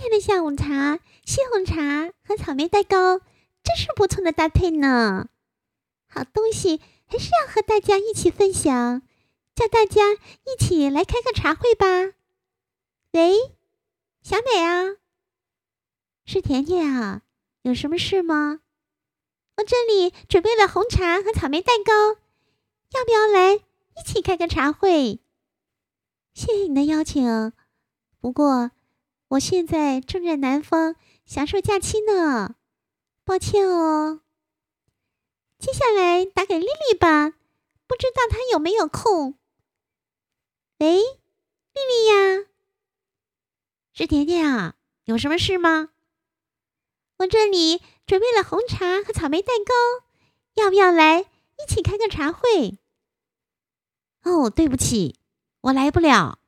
天的下午茶、西红茶和草莓蛋糕真是不错的搭配呢。好东西还是要和大家一起分享，叫大家一起来开个茶会吧。喂，小美啊，是甜甜啊，有什么事吗？我这里准备了红茶和草莓蛋糕，要不要来一起开个茶会？谢谢你的邀请，不过我现在正在南方享受假期呢，抱歉哦。接下来打给丽丽吧，不知道她有没有空。喂，丽丽呀，是甜甜啊，有什么事吗？我这里准备了红茶和草莓蛋糕，要不要来一起开个茶会？哦，对不起，我来不了。